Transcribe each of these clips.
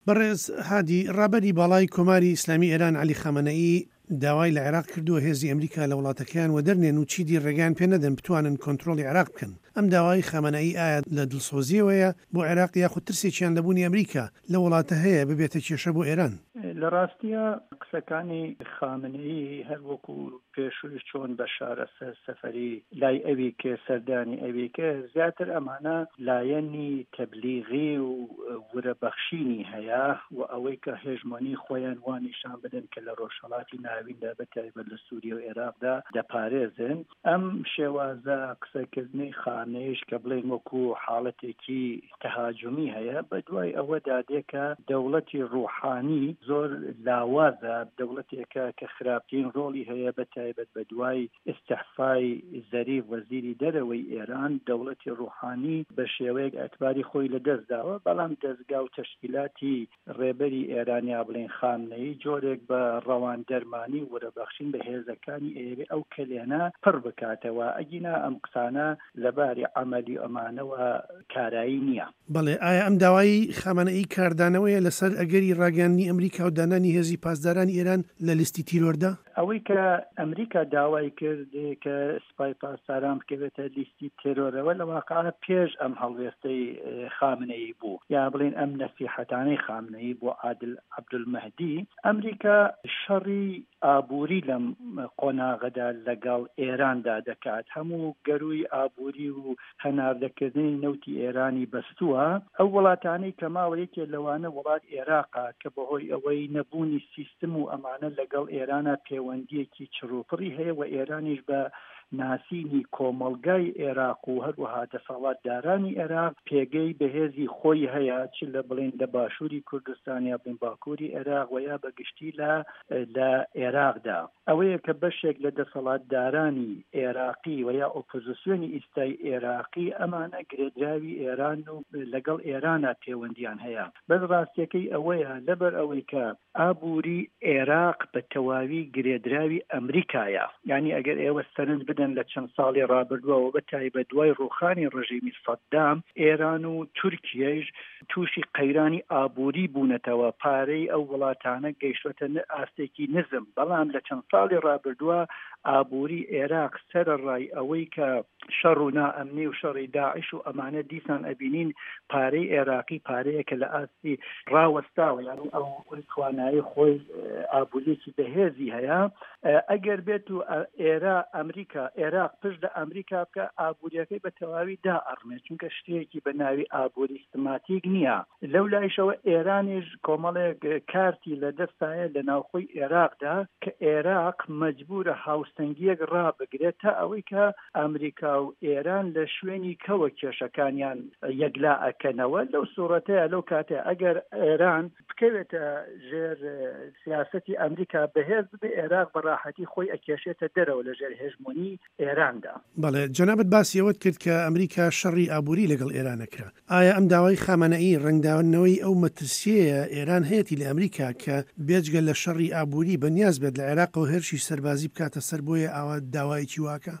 بەڕێز هادی ڕابەری باڵای کۆماری ئیسلامی ئێران عەلی خامنەئی داوای لە عێراق کردووە هێزی ئەمریکا لە وڵاتەکەیان و دەرنێن و چیدی ڕێگان پێ نەدەن بتوانن کۆنتڕۆڵی عێراق بکەن. ئەم داوای خامنەئی ئایا لە دڵسۆزیەوەیە بۆ عێراق یاخود ترسێکیان لەبوونی ئەمریکا لە وڵاتە هەیە ببێتە کێشە بۆ ئێران؟ لە ڕاستیە قسەکانی خامنەئی هەر وەکو پێشووی چۆن بەشار ئەسەد سەفەری لای ئەوی کە سەردانی ئەوی کە زیاتر ئەمانە لایەنی تەبلیغی و ورەبەخشینی هەیە و ئەوەی کە هێژمانی خۆیان وانیشان بدەن کە لە ڕۆژهەڵاتی ناویندا بەتایبەت لە سووریا و عێراقدا دەپارێزن. ئەم شێوازە قسەکردنی خامنەیش کە بڵێن وەکو حاڵەتێکی تەهاجمی هەیە بەدوای ئەوەدا دێکە دەوڵەتی ڕوحانی زۆر لاوازە دەوڵەتێکە کە خراپترین ڕۆڵی هەیە بەتایبەت بە دوای ئیستیعفای زەریف وەزیری دەرەوەی ئێران دەوڵەتی ڕوحانی بە شێوەیەک ئەتباری خۆی لەدەستداوە، بەڵام دەستگا و تەشکیلاتی ڕێبەری ئێرانیا بڵێن خامنەئی جۆرێک بە ڕەوان دەرمانی وەرەبەخشین بە هێزەکانی ئێوێ ئەو کلێنە پڕ بکاتەوە. ئەگینا ئەم قسانە لەباری عەمەلی ئەمانەوە کارایی نییە. بەڵێ ئایا ئەم داوای خامنەئی کاردانەوەیە لەسەر ئەگەری ڕاگەاندنی ئەمریکا و دانانی هێزی پاسدارانی ئێران لە لیستی تیرۆردا؟ ئەوەی کە ئەمریکا داوای کرد کە سپای پاسداران بکەوێتە لیستی تێرۆرەوە لە واقعە پێش ئەم هەڵوێستەی خامنەئی بوو، یا بڵێن ئەم نەسیحەتانەی خامنەئی بۆ عادل عەبدولمەهدی. ئەمریکا شەڕی ئابووری لەم قۆناغەدا لەگەڵ ئێراندا دەکات، هەموو گەروی ئابووری و هەناردەکردنی نەوتی ئێرانی بەستووە. ئەو وڵاتانەی کە ماوەیەکێ لەوانە وڵات عێراقا کە بەهۆی ئەوەی نەبوونی سیستم و ئەمانە لەگەڵ ئێرانە پەیوەندیەکی چڕوپڕی هەیە و ئێرانیش بە ناسینی کۆمەڵگای عێراق و هەروەها دەسەڵاتدارانی عێراق پێگەی بەهێزی خۆی هەیە، چ لە بڵێن لە باشووری کوردستان یا بڵێن باکووری عێراق و یا بەگشتی لە عێراقدا. ئەوەیە کە بەشێک لە دەسەڵاتدارانی عێراقی و یا ئۆپۆزیسیۆنی ئیستای عێراقی ئەمانە گرێدراوی ئێران و لەگەڵ ئێرانە پەیوەندیان هەیە. بەس ڕاستیەکەی ئەوەیە لەبەر ئەوەی کە ئابووری عێراق بە تەواوی گرێدراوی ئەمریکایە، یعنی ئەگەر ئێوە سەرنج بدەن لە چەند ساڵی ڕابردووەوە بەتایبەت دوای ڕوخانی ڕژیمی سەدام ئێران و تورکیەش تووشی قەیرانی ئابووری بوونەتەوە، پارەی ئەو وڵاتانە گەیشتوەتە ئاستێکی نزم. بەڵام لە چەند ساڵی ڕابردووە ئابووری عێراق سەرڕای ئەوەی کە شەڕ و نائەمنی و شەڕی داعش و ئەمانە دیسان ئەبینین پارەی عێراقی پارەیەکە لە ئاستی ڕاوەستاوە، یعنی ئەو توانایی خۆی ئابووریەکی بەهێزی هەیە. ئەگەر بێت و ئەمریکا عێراق پشت لە ئەمریکا بکە ئابووریەکەی بە تەواوی دائەڕمێ، چونکە شتێکی بە ناوی ئابووری سیستماتیک نییە. لەو لایشەوە ئێرانیش کۆمەڵێک کارتی لەدەستایە لە ناوخۆی عێراقدا کە عێراق مەجبورە هاوسەنگیەک ڕابگرێت تا ئەوەی کە ئەمریکا و ئێران لە شوێنی کەوە کێشەکانیان یەکلا ئەکەنەوە. لەو سوورەتەیە لەو کاتێ ئەگەر ئێران بکەوێتە ژێر سیاسەتی ئەمریکا بەهێز بێ عێراق بەڕاحەتی خۆی ئەکێشێتە دەرەوە لە ژێر هێژمۆنی ئێراندا. بەڵێ جەنابەت باسی ئەوەت کرد کە ئەمریکا شەڕی ئابووری لەگەڵ ئێرانەکە. ئایا ئەم داوای خامنەئی ڕەنگداوەندنەوەی ئەو مەترسیەیە ئێران هەیەی لە ئەمریکا کە بێجگە لە شەڕی ئابووری بەنیاز بێت لە عێراقەوە هێرشی سەربازی بکاتە سەر بۆیە ئاوا داوایەکی واکە؟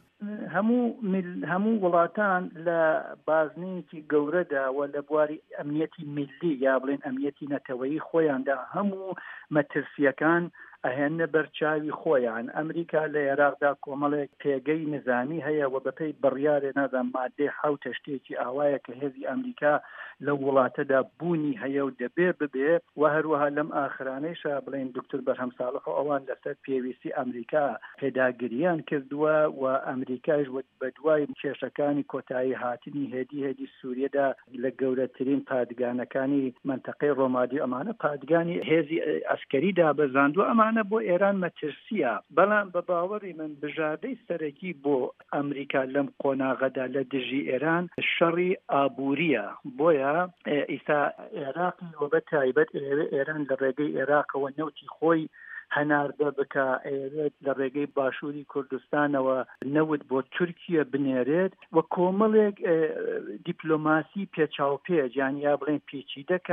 هەموو وڵاتان لە بازنێکی گەورەدا و لە بواری ئەمنیەتی میلی یا بڵێن ئەمنیەتی نەتەوەیی خۆیاندا هەموو مەترسیەکان ئەهێنە بەرچاوی خۆیان. ئەمریکا لە عێراقدا کۆمەڵێک پێگەی نظامی هەیە و بەپێی بڕیارێ نازان مادەی حوتە شتێکی ئاوایە کە هێزی ئەمریکا لە وڵاتەدا بوونی هەیە و دەبێ ببێ و هەروەها لەم ئاخرانەیشە بڵێن دکتۆر بەرهەم ساڵح و ئەوان لەسەر پێویستی ئەمریکا پێداگریان کردووە و ئەمریکایش بە دوای کێشەکانی کۆتایی هاتنی هێدی سووریەدا لە گەورەترین پادگانەکانی منتەقەی ڕۆمادی ئەمانە پادگانی هێزی ئەسکەریدا بەزاندووە. ئەمانە بۆ ئێران مەترسیە، بەڵام بە باوەڕی من بژاردەی سەرەکی بۆ ئەمریکا لەم قۆناغەدا لە دژی ئێران شەڕی ئابووریە. بۆیە ئیسا عێراقی و بە تایبەت ئێران لە ڕێگەی عێراقەوە نەوتی خۆی هەناردە بکە لە ڕێگەی باشووری کوردستانەوە نەوت بۆ تورکیە بنێرێت و کۆمەڵێک دیپلۆماسی پێچاوپێج یان یا بڵێن پیچیدەکە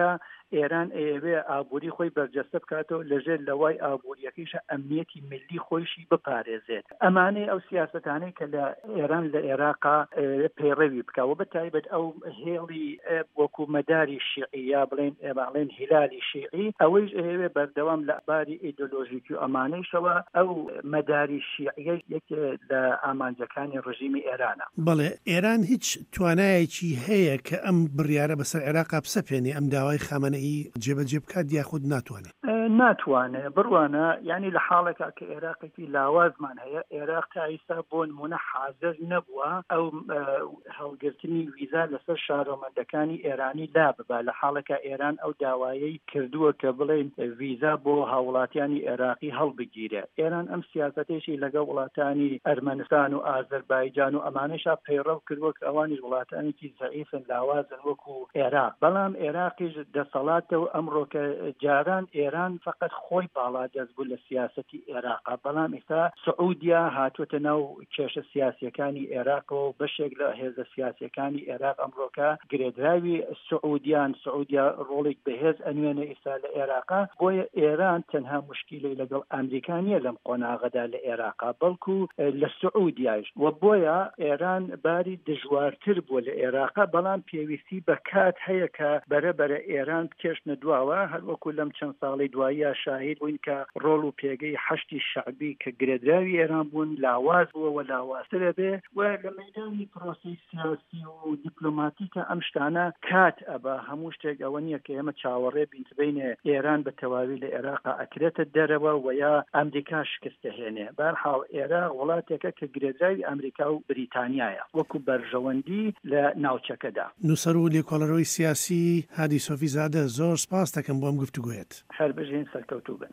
ئێران ئەوێ ئابووری خۆی بەرجەستە بکاتەوە لەژێر لەوای ئابووریەکەیشە ئەمنیەتی ملی خۆیشی بپارێزێت ئەمانەی ئەو سیاستانەی کە لە ئێران لە عێراقا پەیڕەوی بکەوە بەتایبەت ئەو هێڵی وەکو مەداری شیعی یا بڵێن هیلالی شیعی ئەوەیش ئەوێ بەردەوام لە ئەباری ئیدۆلۆژیکی و ئەمانەیشەوە ئەو مەداری شیعیە یەکێ لە ئامانجەکانی ڕژیمی ئێرانە. بەڵێ ئێران هیچ توانایەکی هەیە کە ئەم بڕیارە بەسەر عێراقا بسەپێنێ ئەم داوای خامنەئی جێبەجێ بکات یاخود ناتوانێت؟ ناتوانێت بڕوانە یعنی لە حاڵێکا کە عێراقێکی لاوازمان هەیە عێراق تا ئێستا بۆ نمونە حاضر نەبووە ئەو هەڵگرتنی ویزا لەسەر شارۆمەندەکانی ئێرانی لا ببا لە حاڵێکە ئێران ئەو داوایەی کردووە کە بڵێن ویزا بۆ هاوڵاتیانی عێراقی هەڵبگیرێ. ئێران ئەم سیاسەتێکی لەگەڵ وڵاتانی ئەرمەنستان و ئازەربایجان و ئەمانەشا پەیڕەو کردووە کە ئەوانیش وڵاتانێکی زەعیفن لاوازن وەکو عێراق. بەڵام عێراقیش دەسەڵاتەوە ئەمڕۆ کە جاران ئێران فقط خۆی باڵا دەست بوو لە سیاسەتی عێراقا بەڵام ئێستا سعودیا هاتووەتە ناو کێشە سیاسیەکانی عێراقەوە و بەشێک لە هێزە سیاسیەکانی عێراق ئەمڕۆکە گرێدراوی سعودیا ڕۆڵێک بەهێز ئەنوێنە ئێستا لە عێراقا بۆیە ئێران تەنها مشکیلەی لەگەڵ ئەمریکانیە لەم قۆناغەدا لە عێراقا بەڵکو لە سعودیاش و بۆیە ئێران باری دژوارتر بووە لە عێراقا بەڵام پێویستی بە کات هەیە کە بەرەبەرە ئێران کێشنە دواوە هەروەکو لەم چەند ساڵی دواییە شاهید بووین کە ڕۆڵ و پێگەی حەشتی شعبی کە گرێدراوی ئێران بوون لاواز بووە و لاوازترە بێ و لە مەیدانی پرۆسی سیاسی و دیپلۆماتیکە ئەم شتانە کات ئەبە هەموو شتێک ئەوە نییە کە ئێمە چاوەڕێ بینتبینێ ئێران بە تەواوی لە عێراقا ئەکرێتە دەرەوە و یا ئەمریکا شکستە هێنێ بەرحاڵ عێراق وڵاتێکە کە گرێدراوی ئەمریکا و بریتانیایە وەکو بەرژەوەندی لە ناوچەکەدا. نووسەر و لێکۆڵەرەوەی سیاسی هادی سۆفیزادە زۆر سپاس دەکەم بۆم گفتوگوێت. هەر بژین سەرکەوتوو بن.